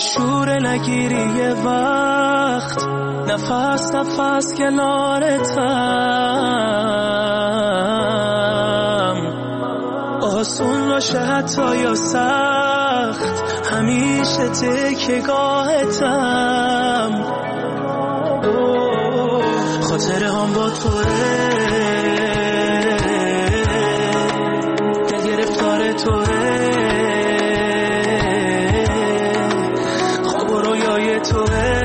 شور نگیری یه وقت، نفس نفس کنارتم، آسون باشه حتی یا سخت، همیشه تکیه‌گاهتم. خاطره هم با توه، دل گرفتار توه، خواب و رویای توه،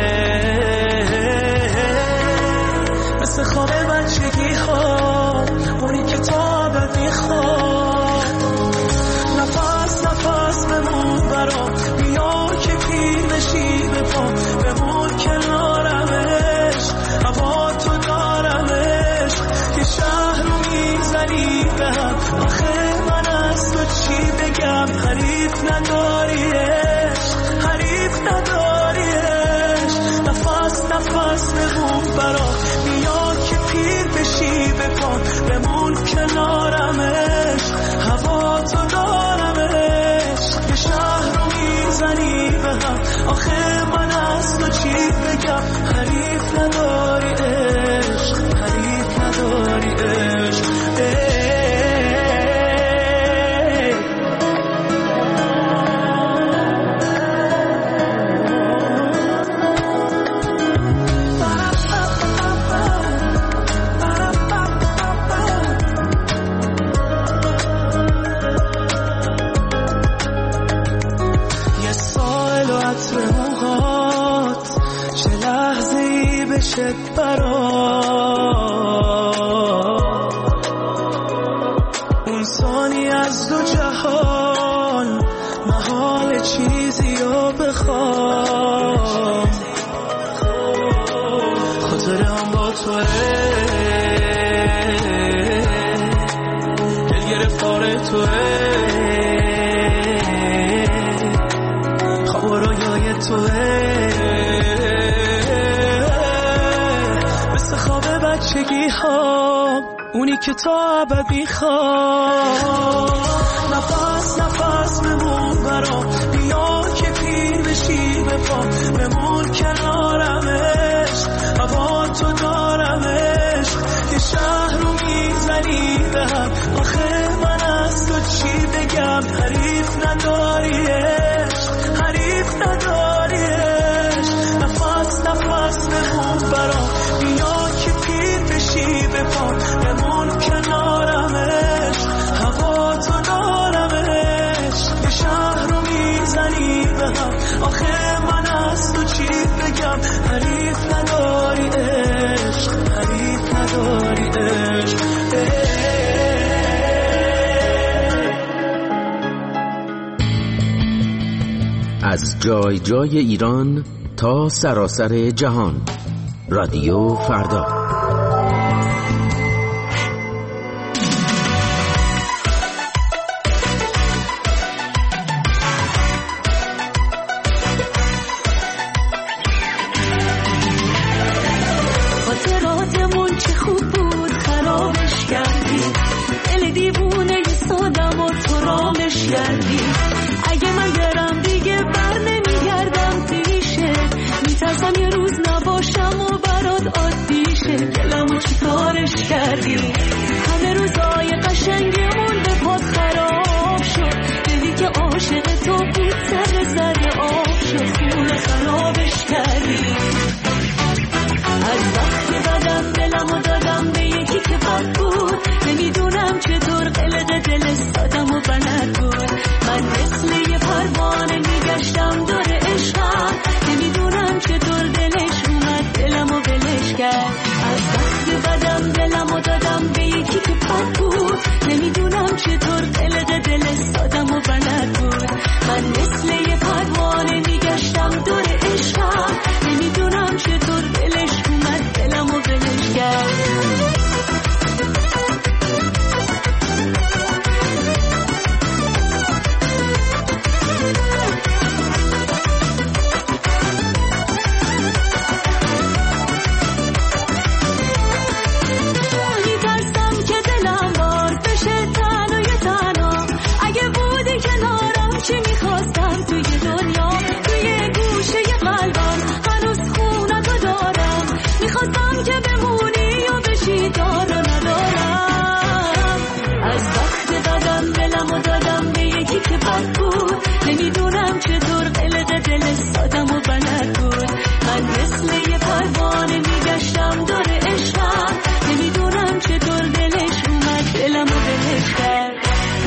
مثل خواب بچگی ها، اونی که تا ابد میخواد. نفس نفس بمون برام، بیا که پیر بشی به پام، بمون کنارمش، هوا تو دارمش، که شهر رو میزنی به هم. آخه من از تو چی بگم، حریف نداریش، حریف نداریش. نفس نفس بمون برام، بیا که پیر بشی به پام، بمون کنارمش، هوا تو دارمش، که شهر رو میزنی به هم. آخه من از تو چی بگم، حریف نداری عشق، حریف نداری عشق. یه سائل و عطر موهات، چه لحظه ای بشه اون ثانی از دو جهان، محال چیزی رو بخوام. خاطره هم با توه، دل گرفتار توه، خواب و رویای توه، مثل خواب بچگی ها، اونی که تا ابد میخواد. نفس نفس بمون برام، بیا که پیر بشی به پام، بمون کنارمش، هوا تو دارمش، که شهر رو میزنی به هم. آخه من از تو چی بگم، حریف نداریش، حریف نداریش. نفس نفس بمون برام، بیا که پیر بشی به پام، بمون کنارمش، هوا تو دارمش، که شهر رو میزنی به هم. آخه من از تو چی بگم، حریف نداری عشق، حریف نداری عشق. از جای جای ایران تا سراسر جهان، رادیو فردا. خاطراتمون چه خوب بود، خرابش کردی، دل دیوونه سادم و تو رامش کردی. اگه من برم دیگه بر نمیگردم پیشه، میترسم یه روز نباشم و برات عادیشه. دل سادم و بلد بود. من مثل یه پروانه میگشتم دور عشقم، نمیدونم چطور دلش اومد دلمو بهش کرد.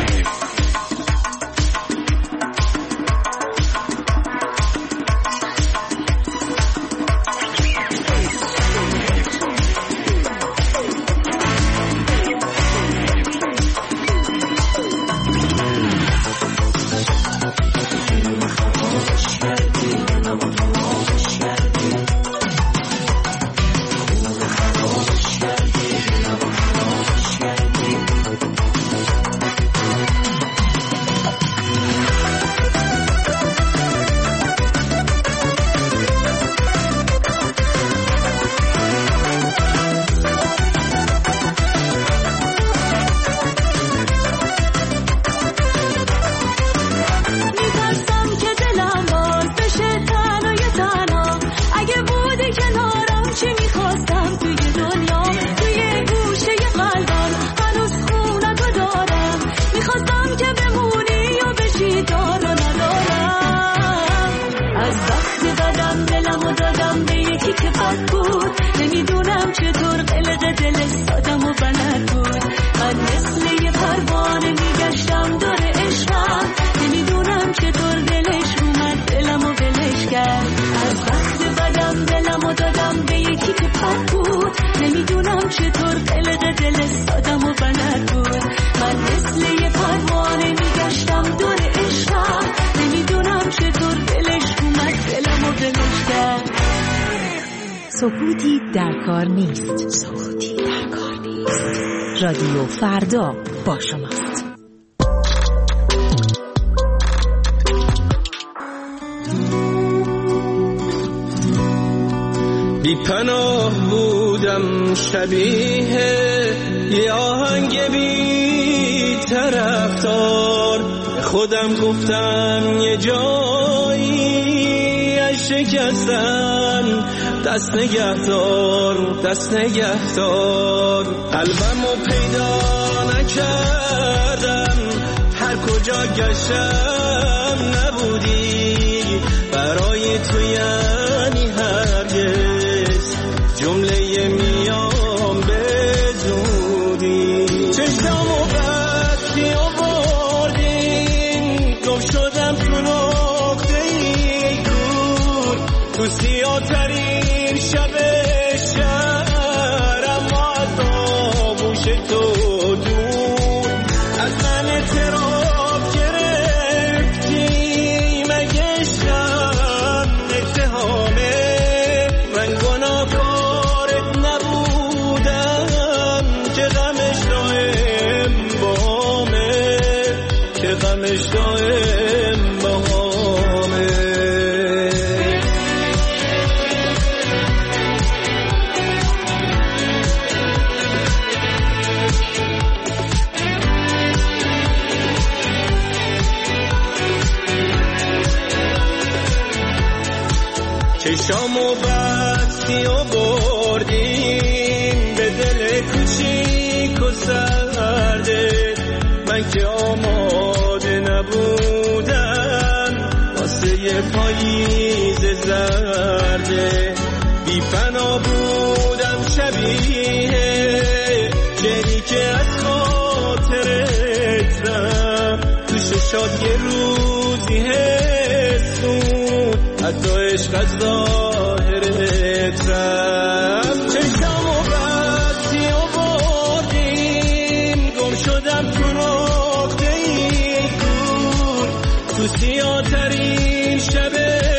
سکوتی در کار نیست. رادیو فردا با شماست. بی پناه بودم شبیه یه آهنگ بی طرفدار، خودم گفتم یه جایی از شکستن دست نگهدار. قلبمو پیدا نکردم، هر کجا گشتم نبودی، برای تو یعنی هرگز جمله میام بدودی. چشمو بستی و بردین، گم شدم تو نقطه‌ای دور، تو سیاه‌ترین شب شهر، اما از آغوش تو دور. از من اعتراف گرفتی، مگه شب اتهامه؟ من گناهکارت نبودم که غمش دائم باهامه، که غمش دائم باهامه. چشامو بستی و بردیم به دل کوچیک و سرده، من که آماده نبودم واسه یه پاییز زرده. بی پناه بودم شبیه شعری که از خاطرتم، تو ششات یه روزی حسون حتی عشق از ظاهرتم. چشمو بستی و بردیم، گم شدم تو نقطه‌ای دور، تو سیاه‌ترین شب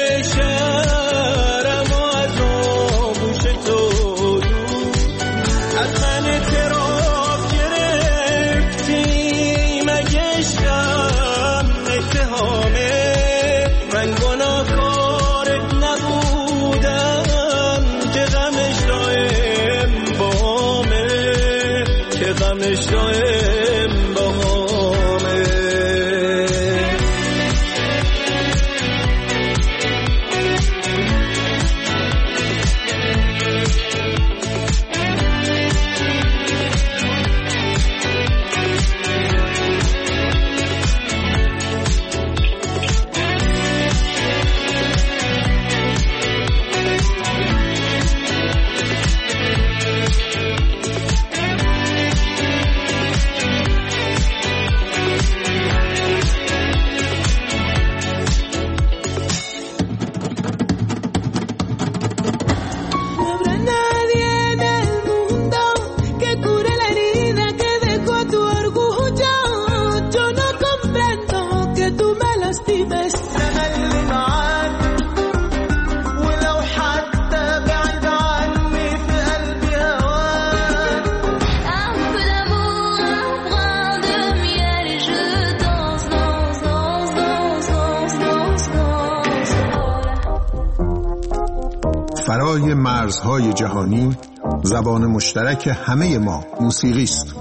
شهر، اما از آغوش تو دور. از من اعتراف گرفتی، مگه شب اتهامه؟ من گناهکارت نبودم که غم فرای مرزهای جهانی زبان مشترک همه ما موسیقی است.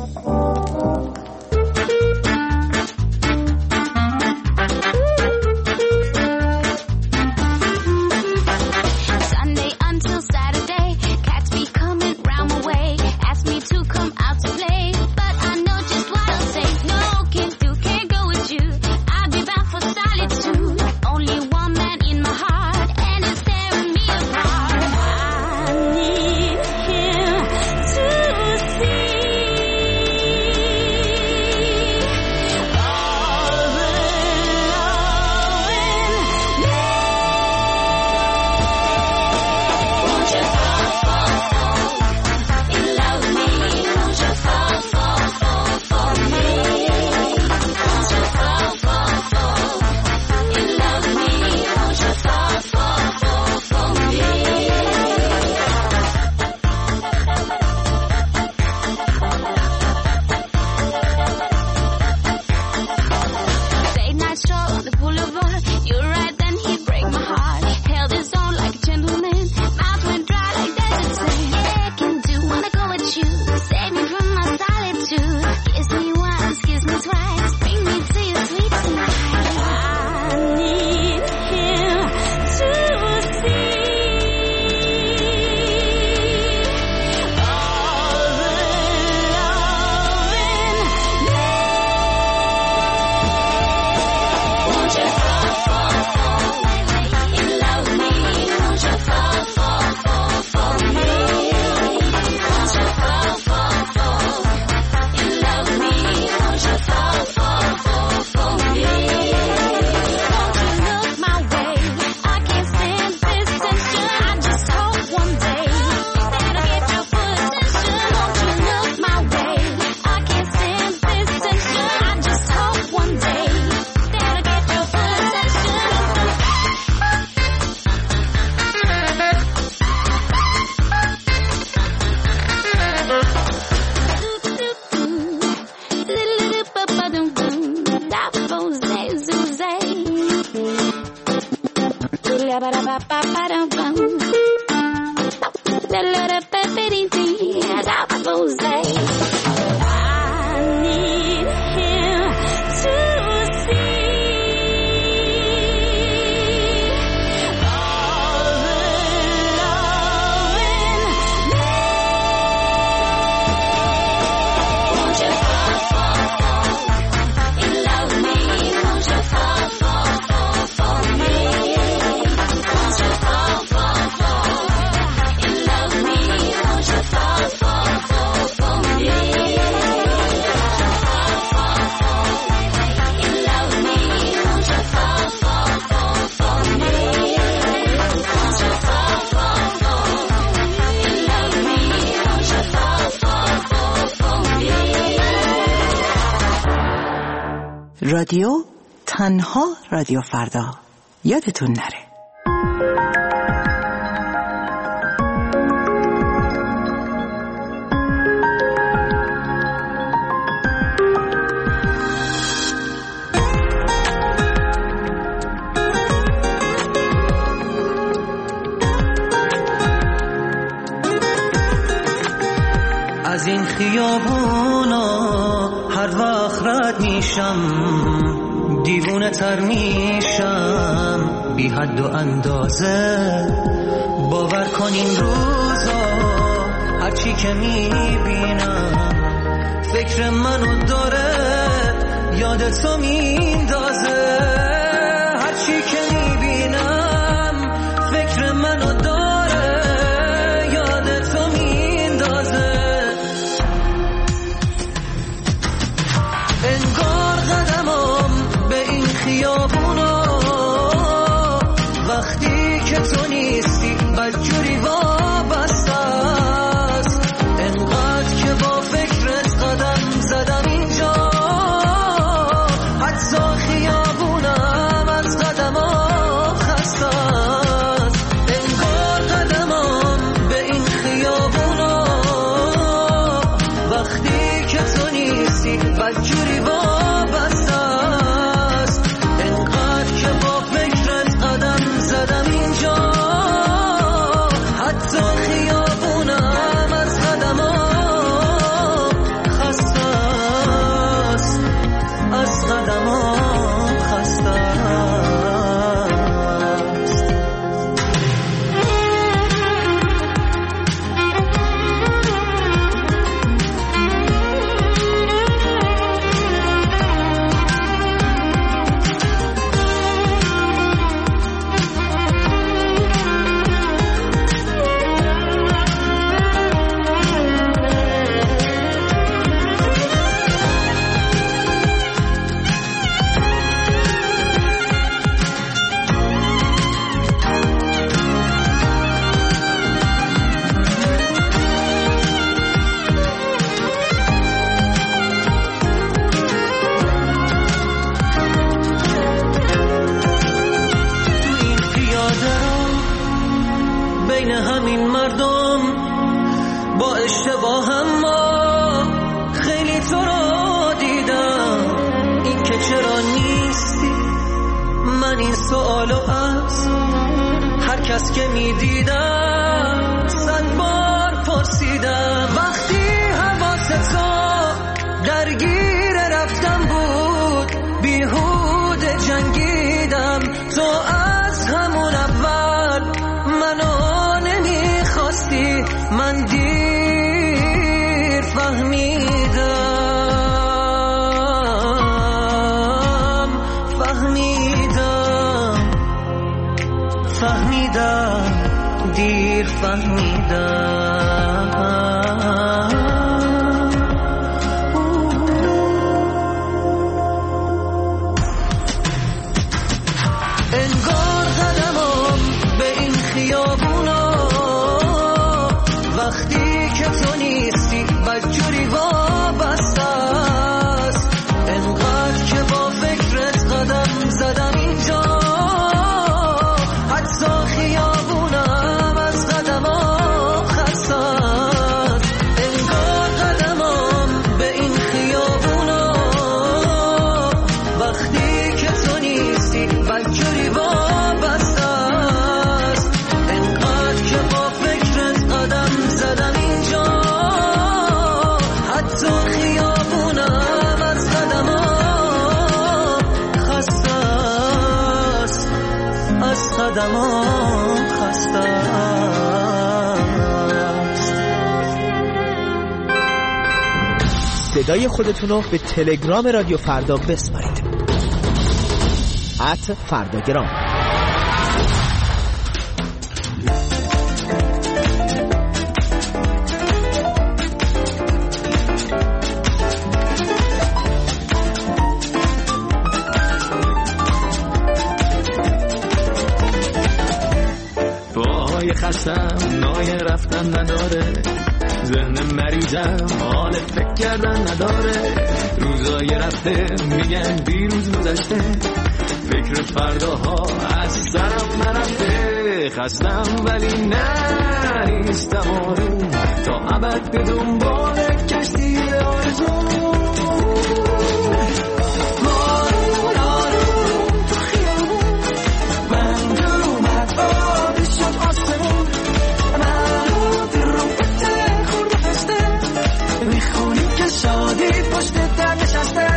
رادیو تنها رادیو فردا، یادتون نره. از این خیابونا هر وقت رد میشم دیوونه تر میشم بی حد و اندازه. باور کن این روزا هرچی که میبینم فکر منو داره یاد تو میندازه. هرچی که میبینم فکر منو داره یاد تو میندازه. انگار قدمم به این خیابونا وقتی که تو نیستی بدجوری وابسته است. انقدر که با فکرت قدم زدم اینجا حتی خیابونم از قدمم خسته است. انگار قدمم به این خیابونا وقتی که تو نیستی بدجوری وابسته است. انقدر که با فکرت قدم زدم اینجا بین همین مردم با اشتباهم ما خیلی تو رو دیدم. این که چرا نیستی من این سوالو از هر کس که میدیدم 100 بار پرسیدم. وقتی حواست درگیر رفتم بود بیهوده جنگیدم. تو از همون اول منو نمیخواستی، من دیر فهمیدم دیر فهمیدم. انگار قدمم به این خیابونا وقتی که تو نیستی بدجوری وابسته است. انقدر که با فکرت قدم زدم اینجا حتی خیابونم از قدمم خسته است. انگار قدمم به این خیابونا وقتی که تو نیستی بدجوری وابسته است. انقدر که با فکرت قدم زدم اینجا حتی خیابونم از قدمم خسته است، از قدمم خسته است. صدای خودتون رو به تلگرام رادیو فردا بسپارید. @فرداگرام. پاهای خستم نای رفتن نداره، ذهن مریضم حال فکر کردن نداره. روزای رفته میگن دیروز گذشته، فکر فرداها از سرم نرفته. خستم ولی نه نیستم آروم، تا ابد به دنبال کشتی آرزو. شادی پشت در نشسته.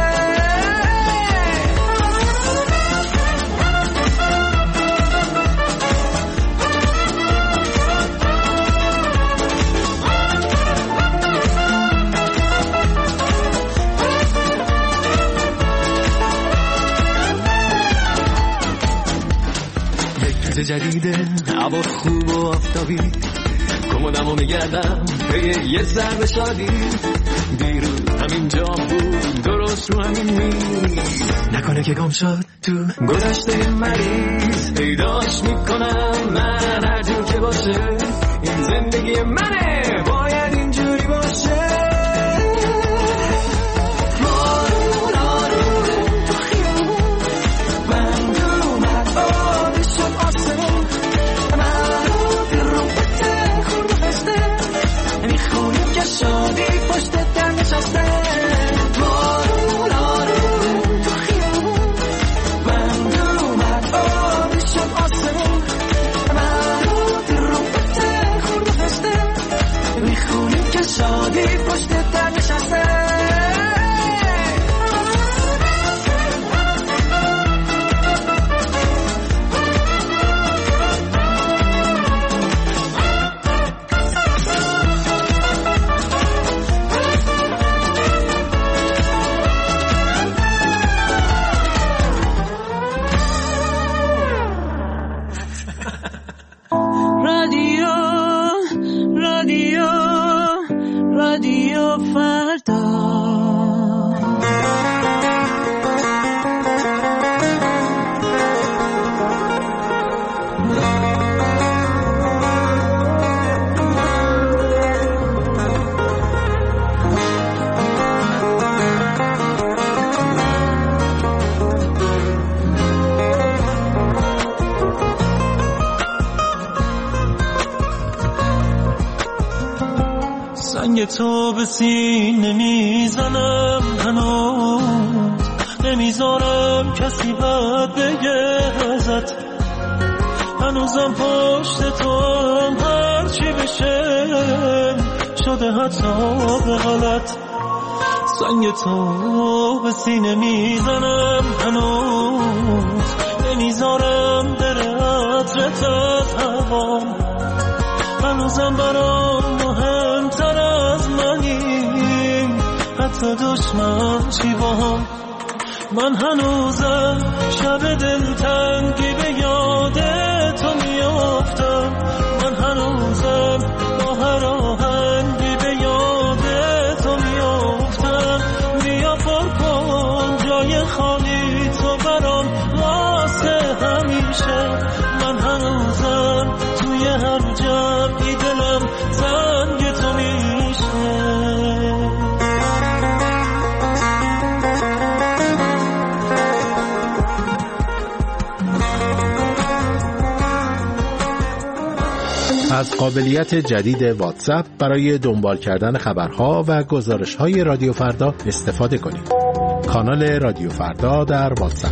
یک روز جدیده، هوا خوب و آفتابی، کمدمو میگردم به یه ضرب شادی. دیروز همین جا بود، درست رو همین میز، نکنه که گم شد تو گذشته مریض. پیداش میکنم من هر جور که باشه، این زندگی منه باید اینجوری باشه. بارون آروم تو خیابون، بند اومد آبی شد آسمون، منو دل رو بته خورد و خسته، میخونیم که شادی پشت در نشسته. بارون آروم تو خیابون، بند اومد آبی شد آسمون، منو دل رو بته خورد و خسته، میخونیم که شادی پشت در نشسته. رادیو فردا. سنگ تو به سینه میزنم، هنوز نمیذارم کسی بد بگه ازت، هنوزم پشت تو هم هرچی بشه شده حتی به غلط. سنگ تو به سینه میزنم، هنوز نمیذارم بره عطرت از هوام، هنوزم برام مهمتر از منی، حتی دشمن چی باهم. من هنوزم شب دلتنگی به یاد تو میافتم، من هنوزم با هر آهنگی به یاد تو میافتم. بیا پر کن جای خالی تو برام واسه همیشه، من هنوزم توی هر جمعی دلم زنگ تو میشه. از قابلیت جدید واتساپ برای دنبال کردن خبرها و گزارش‌های رادیو فردا استفاده کنید. کانال رادیو فردا در واتساپ.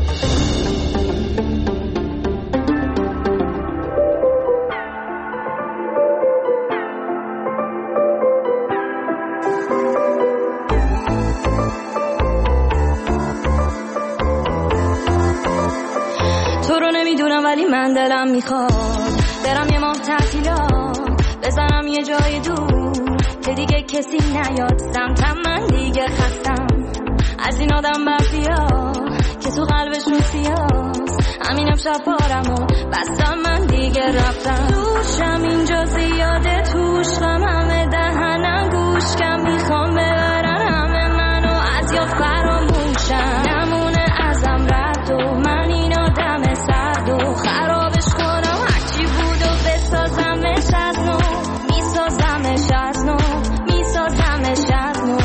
تو رو نمیدونم ولی من دلم میخواد برم یه ماه تعطیلات، بزنم یه جای دور که دیگه کسی نیاد سمتم، من دیگه خستم از این آدم برفیا که تو قلبشون سیاست. همینم شب پارم و بستم، من دیگه رفتم دوشم اینجا زیاده، توش غم همه دهنم گوش کم، میخوام ببرن همه منو از یاد فراموشم، نمونه ازم رد و من این آدم سرد و خرابش کنم، هرچی بود و بسازمش از نو، میسازمش از نو، میسازمش از نو،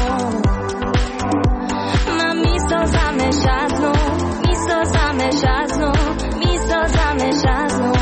من میسازمش از نو، میسازمش از نو، میسازمش از نو.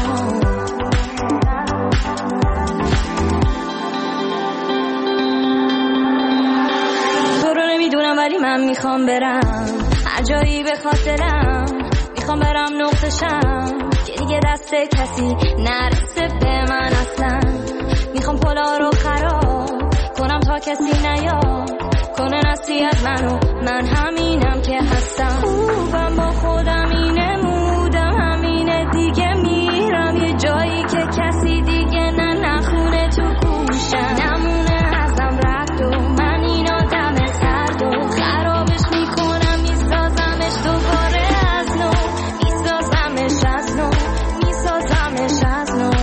تو رو نمیدونم ولی من میخوام برم هر جایی به خاطرم، میخوام برم نقطشم که دیگه دست کسی نرسه به من اصلا، میخوام پلا رو خراب کنم تا کسی نیاد کنه نصیحت منو، من همینم که هستم، خوبم با خودم اینه مودم همینه دیگه، میرم یه جایی که کسی دیگه نخونه تو گوشم، نمونه ازم رد و من این آدم سرد و خرابش میکنم، میسازمش دوباره از نو، میسازمش از نو، میسازمش از نو،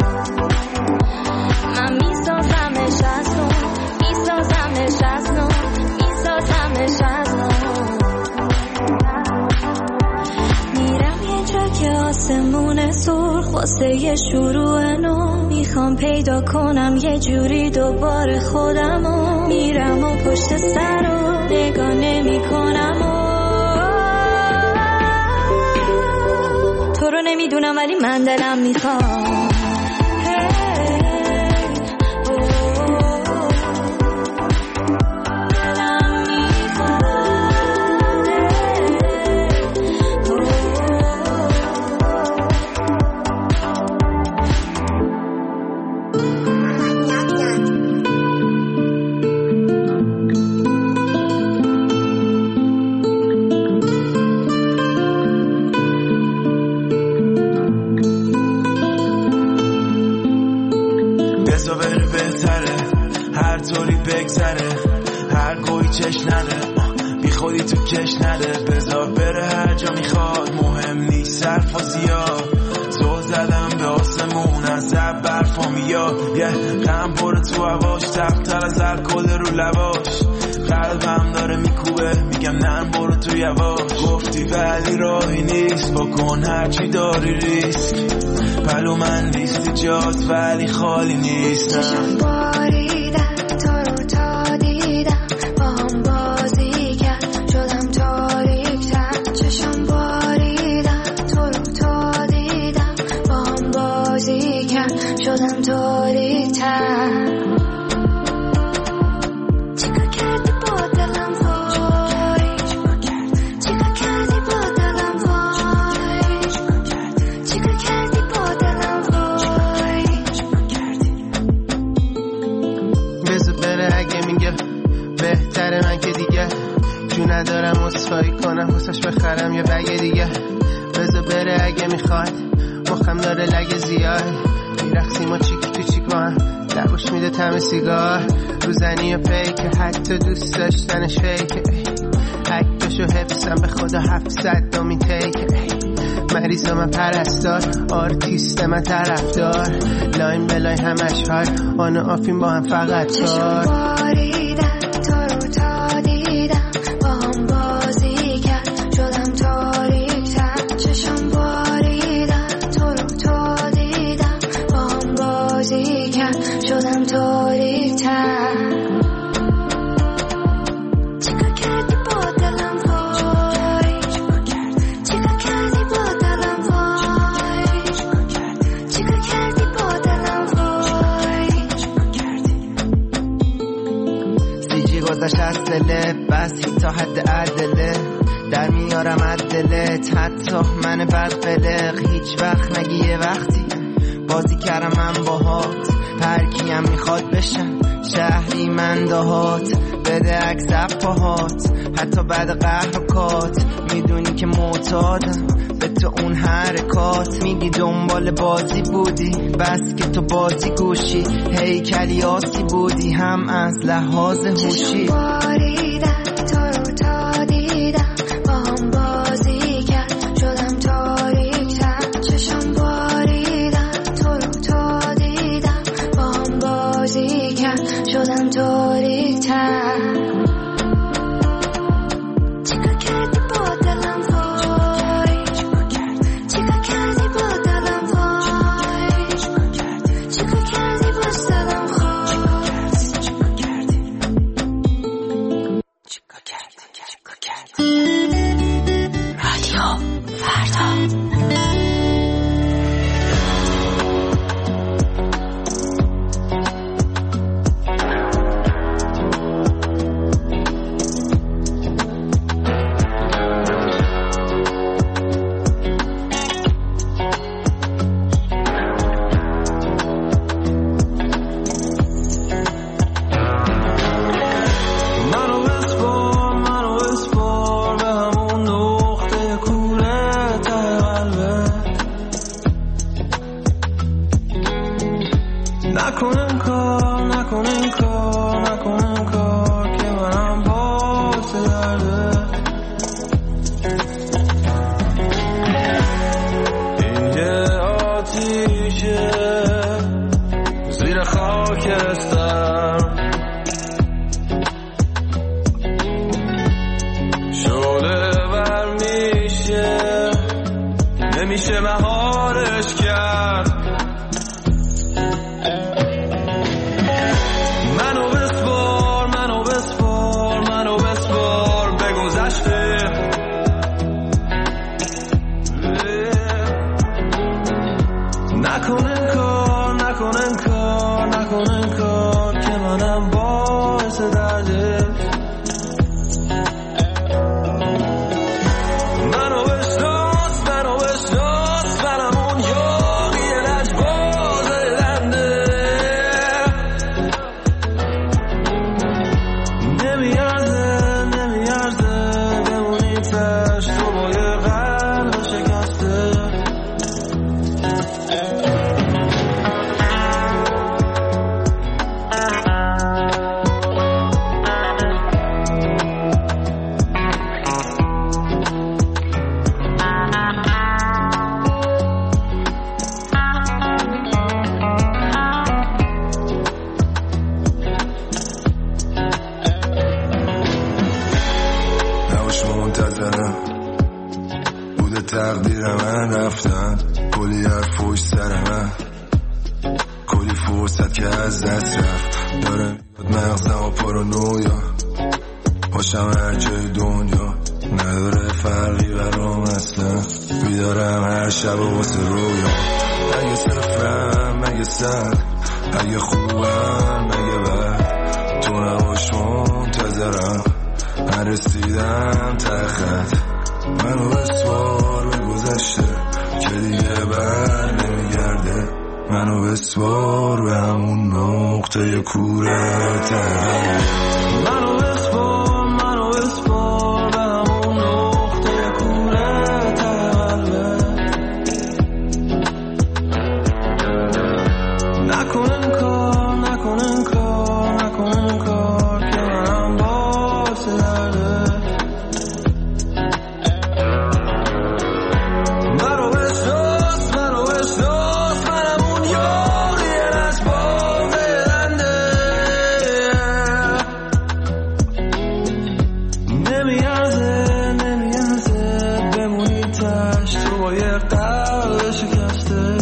من میسازمش از نو، میسازمش از نو، میسازمش از نو. میرم یه جا که آسمون سرخ واسه یه شروع نو، میخوام پیدا کنم یه جوری دوباره خودمو، میرم و پشت سر رو نگاه نمی کنم تو رو نمیدونم ولی من دلم میخوام چش نده بیخودی تو کش نده، بذار بره هر جا میخواد، مهم نیست صرف و زیاد، زو زدم به آسمون از زب برفا میاد، یه غم پر تو هواش تفتر از الکل رو لواش، قلبم داره میکوبه میگم نه برو تو یواش، گفتی ولی راهی نیست بکن هرچی داری ریسک، پلو من لیستی جات ولی خالی نیست، چشم باریدم تو رو تا دیدم، با هم بازی کرد شدم تاریک‌تر، چشم باریدم تو رو تا دیدم، با هم بازی کرد شدم تاریک‌تر. کنم واسش بخرم یه بگ دیگه بذار بره اگه میخواد مخم داره لگه زیاد میرخسیم و چیکی تو چیک با هم لبوش میده طعم سیگار روزنی و پیکه حتی دوست داشتنش فیکه عکسشو حفظم به خدا 700 دومین تیکه مریض من پرستار آرتیست من طرفدار لاین بلای همش هار آن و آفین با هم فقط کار باریدن تو رو تا دیدم با هم بازی کرد شدم تاریک‌تر چشم باریدن تو رو تا دیدم با هم بازی کرد شدم تاریک‌تر چیکار کردی با دلم وای چیکار کردی با دلم وای چیکار کردی با دلم وای سیجی گذشت از دلت بس تا حد عدله در میارم از دلت حتی من بد قلق هیچ وقت نگی یه وقتی بازی کردم من باهات هر کیم میخواد بشم شهری من دهات بده عکس پاهات حتی بعد قهر و کات میدونی که معتادم به تو اون حرکات میگی دنبال بازی بودی بس که تو بازی گوشی هیکلی آسی بودی هم از لحاظ هوشی باریدن تو رو تا دیدم با هم بازی کرد شدم تاریک‌تر چشم باریدن تو رو تا دیدم با هم بازی کرد شدم تاریک‌تر چیکار کردی با دلم وای چیکار کردی با دلم وای چیکار کردی با دلم خواست چیکار کردی رادیو فردا منو بسپار به همون نقطه نکنن کار نکنن کار نکنن کار که منم باعث درده مرا بشناس منم اون یاری از باقیلنده نمیارزه بمونی تشت تو با یه قلب شکسته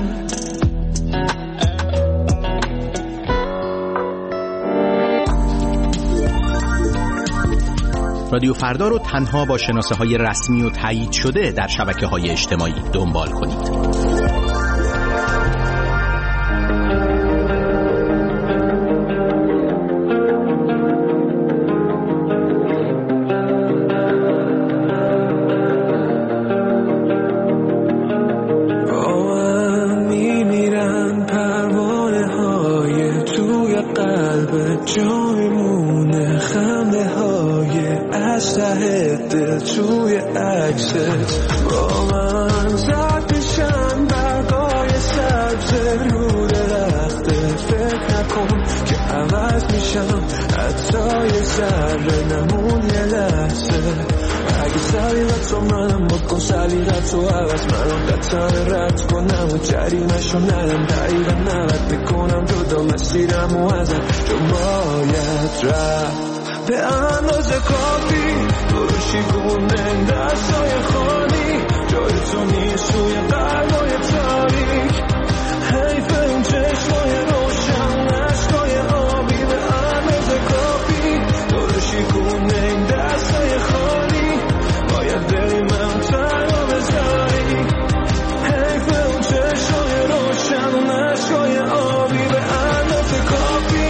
رادیو فردا رو تنها با شناسه های رسمی و تایید شده در شبکه های اجتماعی دنبال کنید. میمیرن پروانه های توی قلب جایمونه خنده های اشته دل توی عکست با من زد میشن برگای سبز رو درخته فکر نکن که عوض میشم حتی یه ذره نمون یه لحظه اگه سلیقت رو منم بکن سلیقت رو عوض منم قطعه رد کنم و جریمشو ندم دقیقا 90 میکنم جدا مسیرم و ازت چون باید رفت به اندازه کافی دروشی گونه دستای خالی جای تو نیست توی قلبای تاریک حیف اون چشمای روشن عشقای آبی به اندازه کافی دروشی گونه دستای خالی باید بری من تنها بذاری حیف اون چشمای روشن عشقای آبی به اندازه کافی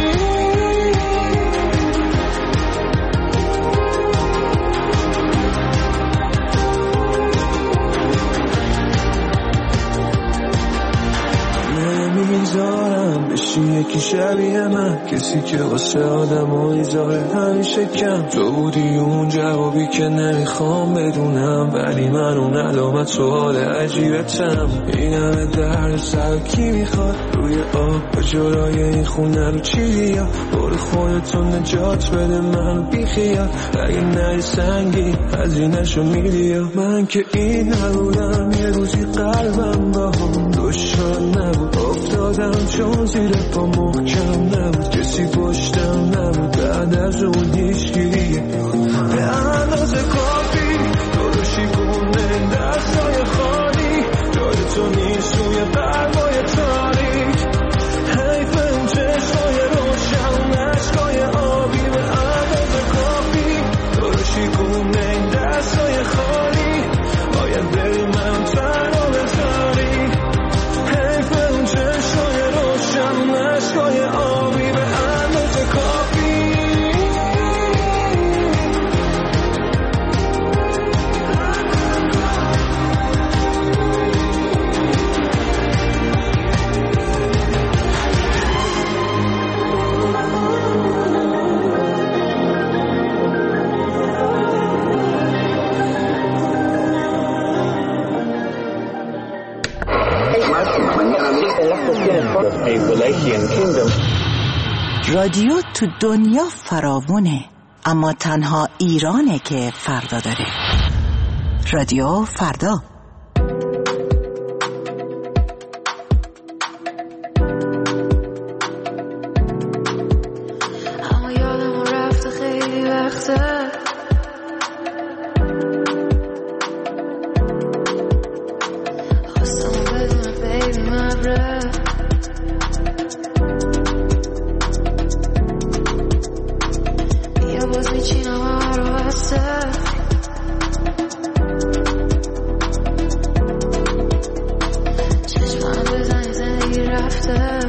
نمیذارم بشی یکی شبیه من کسی که واسه آدم و ایزاره همیشه کم تو بودی اون جوابی که نمیخوام بدونم ولی من اون علامت سوال عجیبتم این همه درد سر کی میخواد روی آب به جلای این خونه رو چی بیا برو خودتون نجات بده من بیخیال اگه نری سنگی هزینه‌شو میدی من که این نبودم یه روزی قلبم با هم دشمن نبود افتادم چون زیر پا محکم نبود کسی پشتم نبود بعد از اون هیچگیریه به اندازه کافی دروشی گونه دستای خالی جای تو نیست توی قلبای تاریک حیف اون چشمای روشن عشقای آبی به اندازه کافی دروشی گونه دستای خالی باید بری من تنها بذاری حیف اون چشمای روشن عشقای آبی به اندازه کافی رادیو تو دنیا فراوونه اما تنها ایرانه که فردا داره. رادیو فردا. اما یادم رفته خیلی وقته خواستم بدونم بیبی مبره بیا باز میچینم همه رو بسته چشمم بزنی زندگی رفته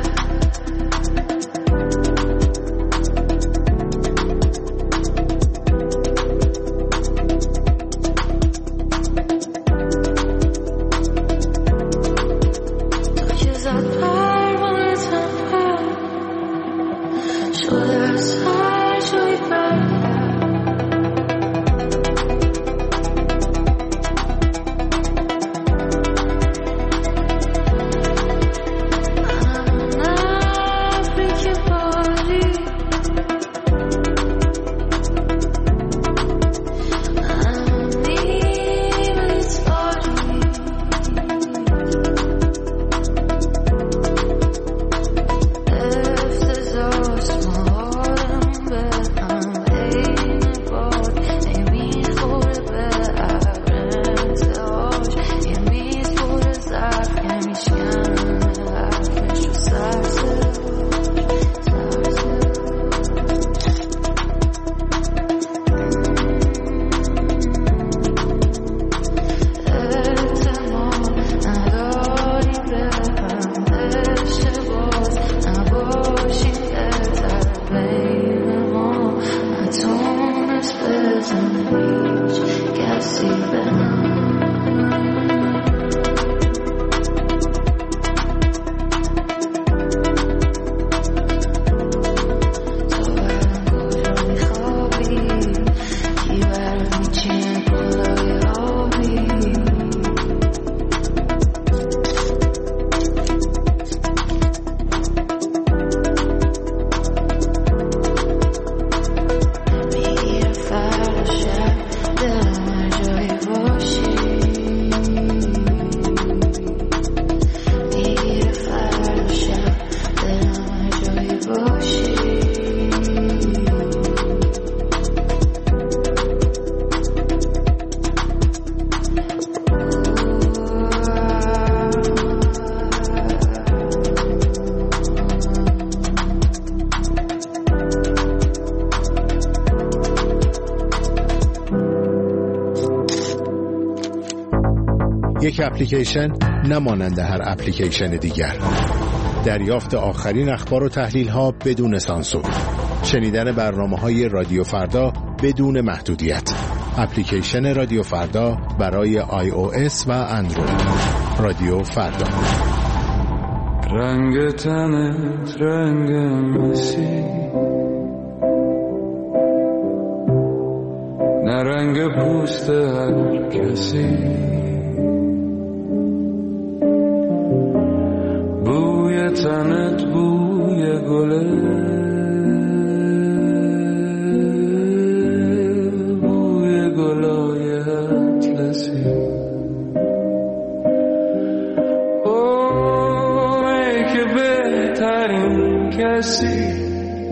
یک اپلیکیشن نمانند هر اپلیکیشن دیگر. دریافت آخرین اخبار و تحلیل ها بدون سانسور. شنیدن برنامه‌های رادیو فردا بدون محدودیت. اپلیکیشن رادیو فردا برای iOS و اندروید. رادیو فردا. رنگ تنت رنگ مسی، نه رنگ پوست هر کسی. بوی تنت بوی گله، بوی گلای اطلسی. ای که بهترین کسی،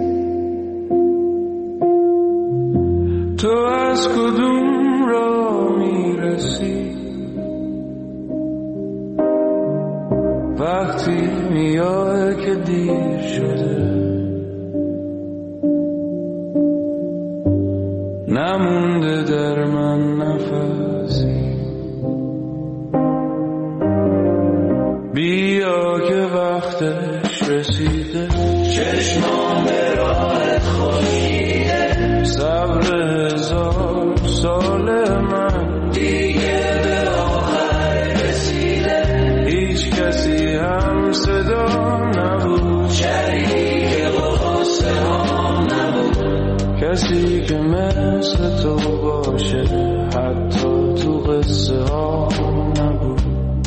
تو از کدوم را میرسی؟ وقتی میاد که دیر شده، نمونده در من نفسی. بیا که وقتش رسیده، چشمان به راحت خورشیده. صبر 1000 سال من دیگه به آخر رسیده. هیچ کسی هم صدا نبود، شریک قصه هم نبود. کسی که مثل تو باشه حتی تو قصه ها نبود.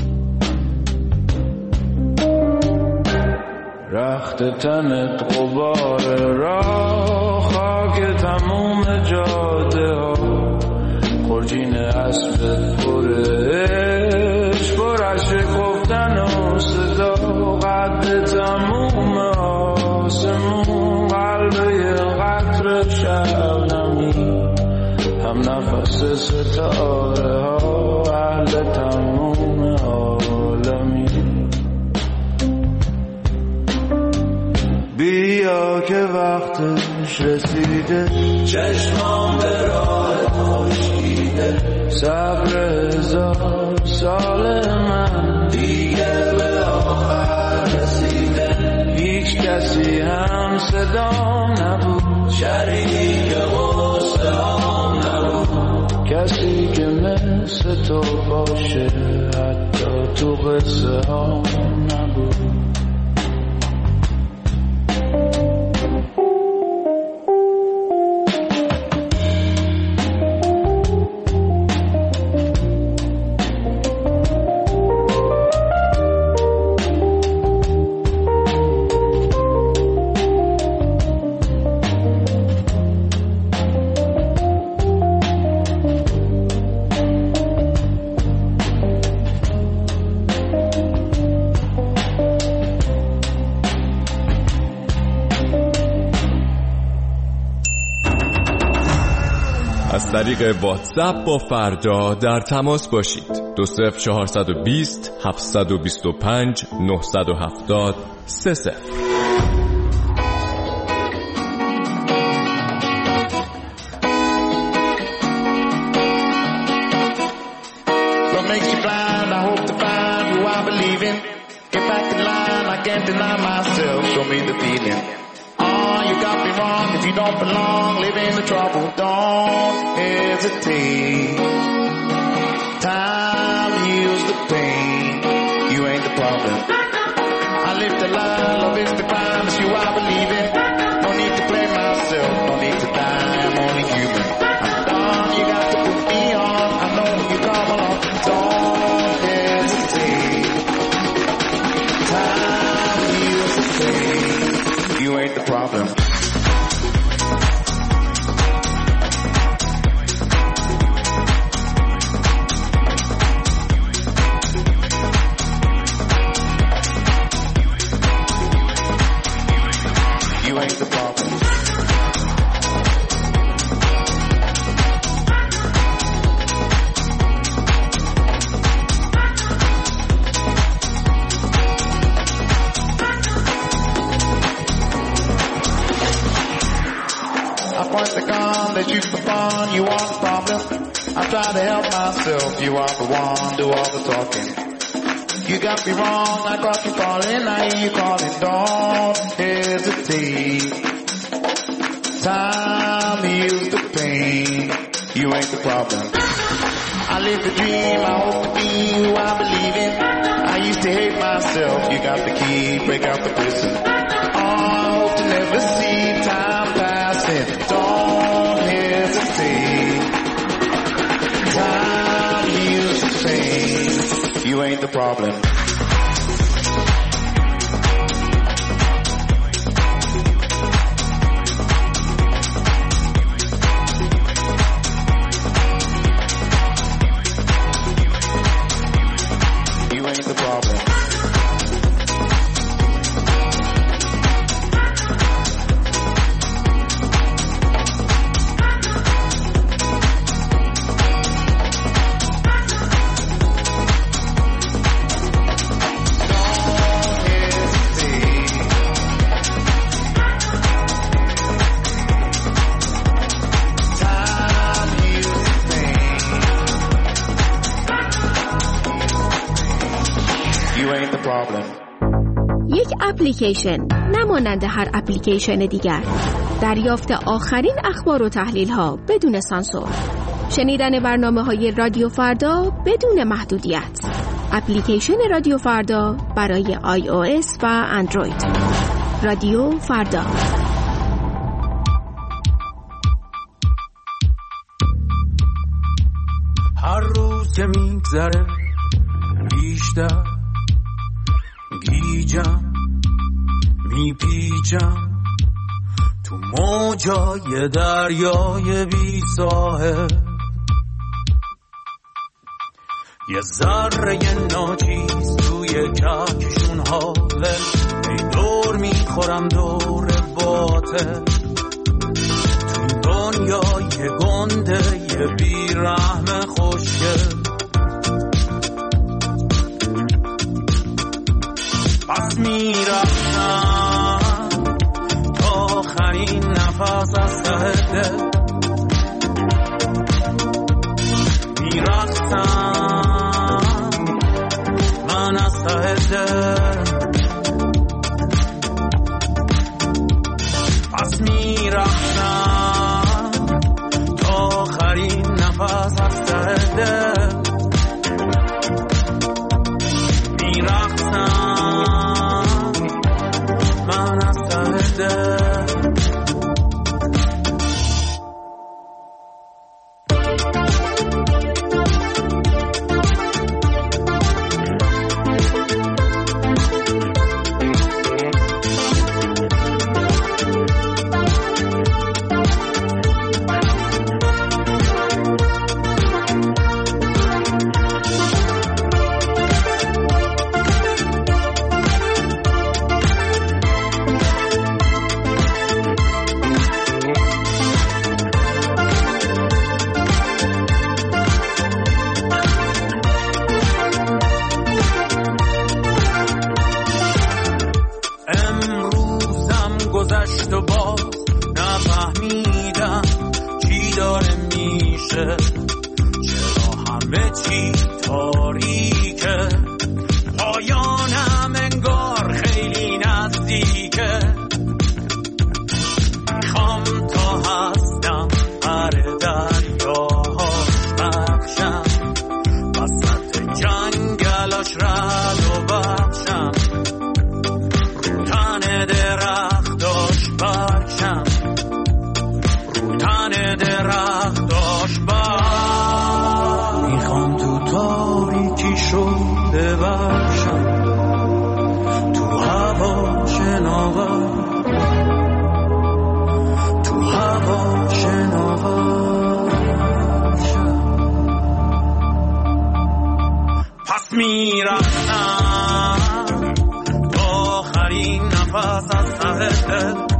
رخت تنت غبار راه، خاک تموم جاده ها. خورجین اسبت پره عشق، برش گفتن و صدا. قد تموم آسمون، قلب یه قطر شبنمی. هم نفس ستاره ها، اهل تموم عالمی. بیا که وقتش رسیده، چشمان به راه خورشیده. صبر 1000 سال من دیگه به آخر رسیده. هیچ کسی هم صدام نبود، شریک قصه هم نبود. کسی که مثل تو باشه حتی تو قصه هم نبود. از طریق واتساپ با فردا در تماس باشید. 20420 725 970 30. What makes you blind? I hope to find who I believe in. Get back in line, I can't deny myself. Show me the feeling. You got me wrong if you don't belong. Live in the trouble, don't hesitate. Time heals the pain. You ain't the problem. I live the lie, love is divine. It's you I believe in. No need to blame myself, no need to die. I'm only human. I'm done, you got to put me on. I know you come along, don't hesitate. Time heals the pain. You ain't the problem. You ain't the problem. I point the gun that you upon, you want the problem. I try to help myself, you are the one, do all the talking. You got me wrong, I caught you falling, I hear you calling, don't hesitate. Time to use the pain, you ain't the problem. I live the dream, I hope to be who I believe in. I used to hate myself, you got the key, break out the prison. I hope to never see time passing, don't hesitate. Time heals the pain, you ain't the problem. اپلیکیشن نمانند هر اپلیکیشن دیگر. دریافت آخرین اخبار و تحلیل ها بدون سانسور. شنیدن برنامه‌های رادیو فردا بدون محدودیت. اپلیکیشن رادیو فردا برای iOS و اندروید. رادیو فردا. هر روز که میگذره بیشتر گیجم میپیچم تو موجای دریای بی ساحل. یه ذره ناچیز توی کهکشون حاله، ای دور میخورم دور باطل توی دنیای گنده یه بیرحم خوشگل. پس میرفتم تا آخرین نفس از ته دل، میرفتم من از ته دل. پس میرفتم تا آخرین نفس از ته دل، میرفتم گذشت و باز نفهمیدم چی داره میشه، چرا همه چی تاریکه، پایانم انگار خیلی نزدیکه. میخوام تا هستم هر دریاهاش بخشم، وسط جنگلاش رد و بخشم، رو تن درختاش برکشم، رو تن درختاش برکشم. میخوام تو تاریکیشو ببخشم، تو هوا شناور، تو هوا شناور. پس میرفتم تا آخرین نفس از ته دل،